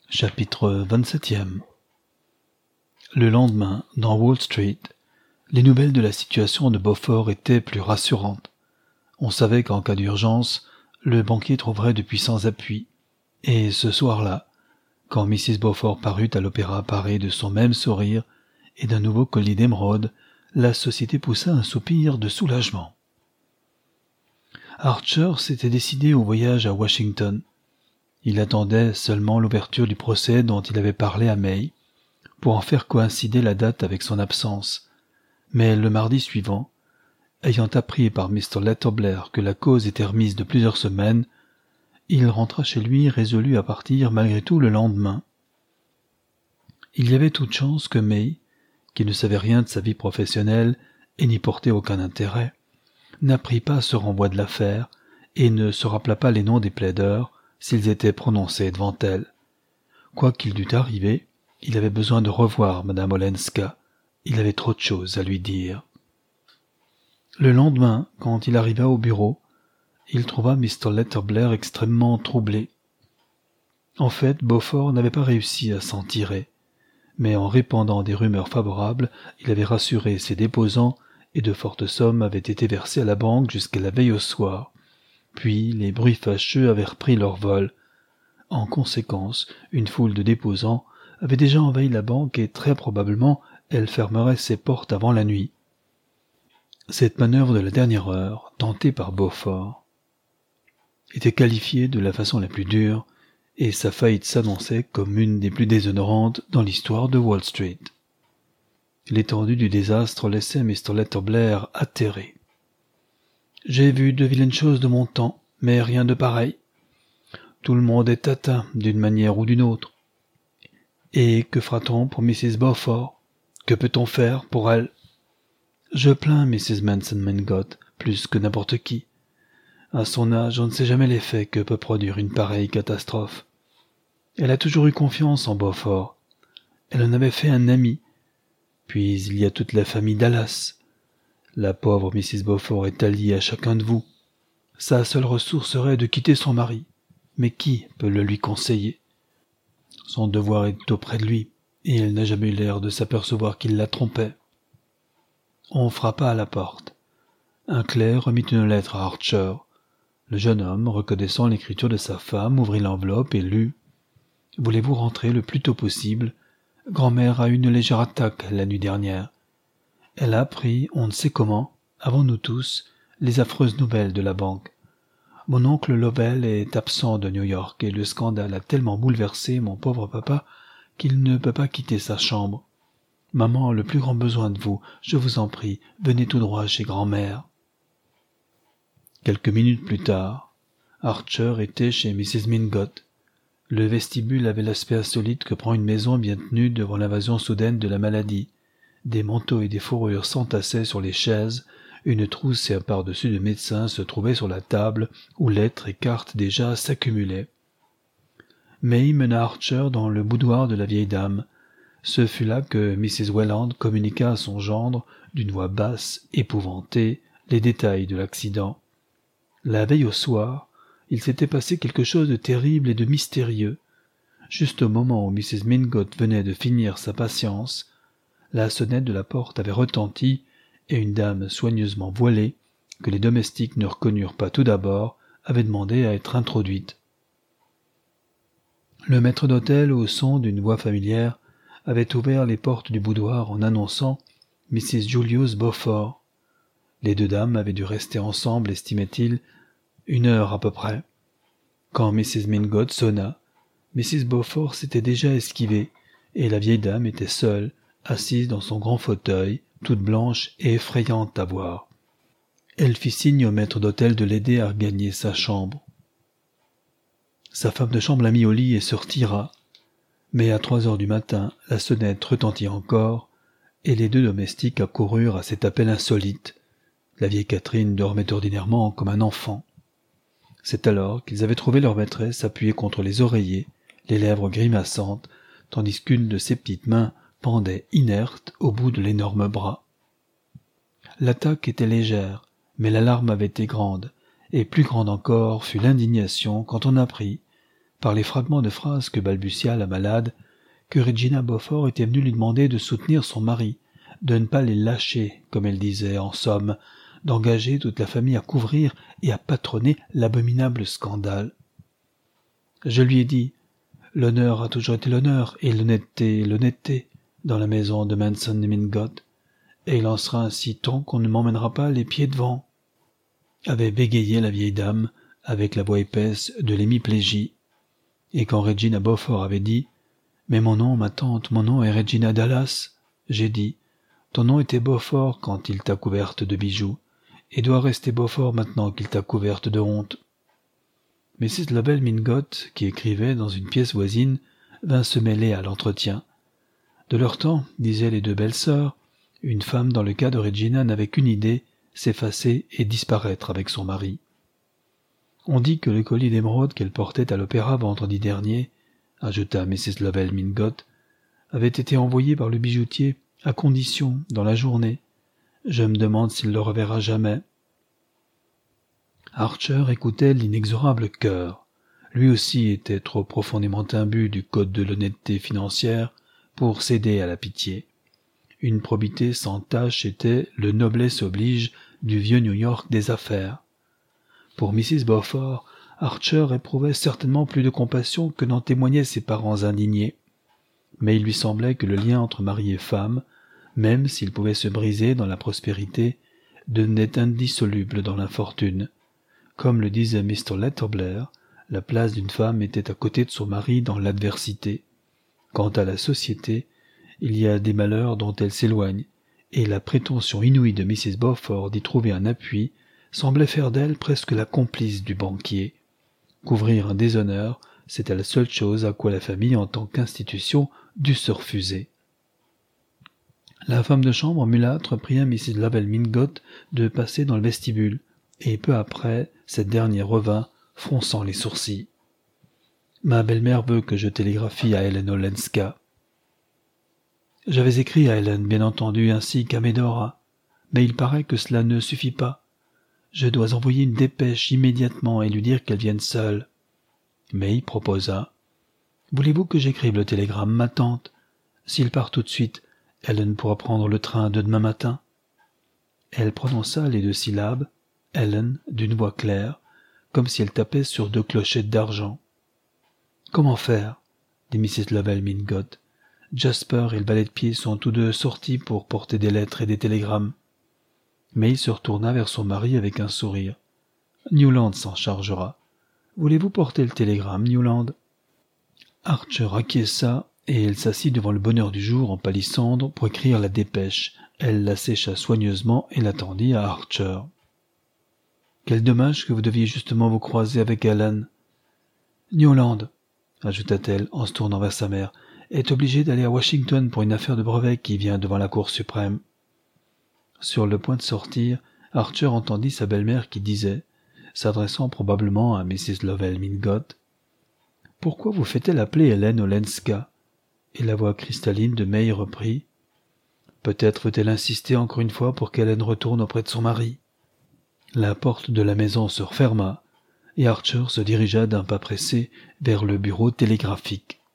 Chapitre 27. Le lendemain, dans Wall Street, les nouvelles de la situation de Beaufort étaient plus rassurantes. On savait qu'en cas d'urgence, le banquier trouverait de puissants appuis. Et ce soir-là, quand Mrs. Beaufort parut à l'Opéra parée de son même sourire et d'un nouveau collier d'émeraude, la société poussa un soupir de soulagement. Archer s'était décidé au voyage à Washington. Il attendait seulement l'ouverture du procès dont il avait parlé à May, pour en faire coïncider la date avec son absence. Mais le mardi suivant, ayant appris par Mr. Letterblair que la cause était remise de plusieurs semaines, il rentra chez lui résolu à partir malgré tout le lendemain. Il y avait toute chance que May, qui ne savait rien de sa vie professionnelle et n'y portait aucun intérêt, n'apprit pas ce renvoi de l'affaire et ne se rappela pas les noms des plaideurs s'ils étaient prononcés devant elle. Quoi qu'il dût arriver, il avait besoin de revoir Madame Olenska. Il avait trop de choses à lui dire. Le lendemain, quand il arriva au bureau, il trouva Mr. Letterblair extrêmement troublé. En fait, Beaufort n'avait pas réussi à s'en tirer, mais en répandant des rumeurs favorables, il avait rassuré ses déposants et de fortes sommes avaient été versées à la banque jusqu'à la veille au soir. Puis les bruits fâcheux avaient repris leur vol. En conséquence, une foule de déposants avait déjà envahi la banque et très probablement elle fermerait ses portes avant la nuit. Cette manœuvre de la dernière heure, tentée par Beaufort, était qualifiée de la façon la plus dure et sa faillite s'annonçait comme une des plus déshonorantes dans l'histoire de Wall Street. L'étendue du désastre laissait Mr. Letterblair atterré. « J'ai vu de vilaines choses de mon temps, mais rien de pareil. Tout le monde est atteint d'une manière ou d'une autre. Et que fera-t-on pour Mrs. Beaufort? Que peut-on faire pour elle? Je plains Mrs. Manson-Mingott plus que n'importe qui. À son âge, on ne sait jamais l'effet que peut produire une pareille catastrophe. Elle a toujours eu confiance en Beaufort. Elle en avait fait un ami. Puis il y a toute la famille Dallas. La pauvre Mrs. Beaufort est alliée à chacun de vous. Sa seule ressource serait de quitter son mari. Mais qui peut le lui conseiller? Son devoir est auprès de lui, et elle n'a jamais eu l'air de s'apercevoir qu'il la trompait. On frappa à la porte. Un clerc remit une lettre à Archer. Le jeune homme, reconnaissant l'écriture de sa femme, ouvrit l'enveloppe et lut « Voulez-vous rentrer le plus tôt possible? Grand-mère a eu une légère attaque la nuit dernière. Elle a appris, on ne sait comment, avant nous tous, les affreuses nouvelles de la banque. Mon oncle Lovell est absent de New York et le scandale a tellement bouleversé mon pauvre papa qu'il ne peut pas quitter sa chambre. Maman a le plus grand besoin de vous. Je vous en prie, venez tout droit chez grand-mère. » Quelques minutes plus tard, Archer était chez Mrs. Mingott. Le vestibule avait l'aspect insolite que prend une maison bien tenue devant l'invasion soudaine de la maladie. Des manteaux et des fourrures s'entassaient sur les chaises, une trousse et un pardessus de médecin se trouvaient sur la table où lettres et cartes déjà s'accumulaient. May mena Archer dans le boudoir de la vieille dame. Ce fut là que Mrs. Welland communiqua à son gendre, d'une voix basse, épouvantée, les détails de l'accident. La veille au soir, il s'était passé quelque chose de terrible et de mystérieux. Juste au moment où Mrs. Mingott venait de finir sa patience, la sonnette de la porte avait retenti et une dame soigneusement voilée, que les domestiques ne reconnurent pas tout d'abord, avait demandé à être introduite. Le maître d'hôtel, au son d'une voix familière, avait ouvert les portes du boudoir en annonçant « Mrs. Julius Beaufort ». Les deux dames avaient dû rester ensemble, estimait-il, 1 heure à peu près. Quand Mrs. Mingott sonna, Mrs. Beaufort s'était déjà esquivée, et la vieille dame était seule, assise dans son grand fauteuil, toute blanche et effrayante à voir. Elle fit signe au maître d'hôtel de l'aider à regagner sa chambre. Sa femme de chambre la mit au lit et se retira. Mais à 3 heures du matin, la sonnette retentit encore, et les deux domestiques accoururent à cet appel insolite. La vieille Catherine dormait ordinairement comme un enfant. C'est alors qu'ils avaient trouvé leur maîtresse appuyée contre les oreillers, les lèvres grimaçantes, tandis qu'une de ses petites mains pendait inerte au bout de l'énorme bras. L'attaque était légère, mais l'alarme avait été grande, et plus grande encore fut l'indignation quand on apprit, par les fragments de phrases que balbutia la malade, que Regina Beaufort était venue lui demander de soutenir son mari, de ne pas les lâcher, comme elle disait, en somme, d'engager toute la famille à couvrir et à patronner l'abominable scandale. Je lui ai dit, l'honneur a toujours été l'honneur, et l'honnêteté l'honnêteté, dans la maison de Manson et Mingotte, et il en sera ainsi tant qu'on ne m'emmènera pas les pieds devant, avait bégayé la vieille dame, avec la voix épaisse de l'hémiplégie. Et quand Regina Beaufort avait dit « Mais mon nom, ma tante, mon nom est Regina Dallas », j'ai dit « Ton nom était Beaufort quand il t'a couverte de bijoux, et doit rester Beaufort maintenant qu'il t'a couverte de honte. » Mrs. Lovell Mingott, qui écrivait dans une pièce voisine, vint se mêler à l'entretien. De leur temps, disaient les deux belles sœurs, une femme dans le cas de Regina n'avait qu'une idée, s'effacer et disparaître avec son mari. On dit que le collier d'émeraude qu'elle portait à l'opéra vendredi dernier, ajouta Mrs. Lovell Mingott, avait été envoyé par le bijoutier à condition dans la journée. Je me demande s'il le reverra jamais. Archer écoutait l'inexorable chœur. Lui aussi était trop profondément imbu du code de l'honnêteté financière pour céder à la pitié. Une probité sans tache était le noblesse oblige du vieux New York des affaires. Pour Mrs. Beaufort, Archer éprouvait certainement plus de compassion que n'en témoignaient ses parents indignés. Mais il lui semblait que le lien entre mari et femme, même s'il pouvait se briser dans la prospérité, devenait indissoluble dans l'infortune. Comme le disait Mr. Letterblair, la place d'une femme était à côté de son mari dans l'adversité. Quant à la société, il y a des malheurs dont elle s'éloigne, et la prétention inouïe de Mrs. Beaufort d'y trouver un appui semblait faire d'elle presque la complice du banquier. Couvrir un déshonneur, c'était la seule chose à quoi la famille en tant qu'institution dut se refuser. La femme de chambre mulâtre pria Mrs. Lovell Mingott de passer dans le vestibule, et peu après, cette dernière revint, fronçant les sourcils. « Ma belle-mère veut que je télégraphie à Helen Olenska. » J'avais écrit à Helen, bien entendu, ainsi qu'à Medora, mais il paraît que cela ne suffit pas. Je dois envoyer une dépêche immédiatement et lui dire qu'elle vienne seule. May proposa. « Voulez-vous que j'écrive le télégramme, ma tante? S'il part tout de suite, Helen pourra prendre le train de demain matin. » Elle prononça les deux syllabes, Helen, d'une voix claire, comme si elle tapait sur deux clochettes d'argent. « Comment faire ?» dit Mrs. Lovell Mingott. « Jasper et le valet de pied sont tous deux sortis pour porter des lettres et des télégrammes. » Mais il se retourna vers son mari avec un sourire. « Newland s'en chargera. Voulez-vous porter le télégramme, Newland ?» Archer acquiesça, et elle s'assit devant le bonheur du jour en palissandre pour écrire la dépêche. Elle la sécha soigneusement et l'attendit à Archer. « Quel dommage que vous deviez justement vous croiser avec Helen. Newland, ajouta-t-elle en se tournant vers sa mère, est obligé d'aller à Washington pour une affaire de brevet qui vient devant la Cour suprême. » Sur le point de sortir, Archer entendit sa belle-mère qui disait, s'adressant probablement à Mrs. Lovell Mingott, « Pourquoi vous fait-elle appeler Helen Olenska ?» Et la voix cristalline de May reprit, « Peut-être veut-elle insister encore une fois pour qu'Helen retourne auprès de son mari. » La porte de la maison se referma, et Archer se dirigea d'un pas pressé vers le bureau télégraphique.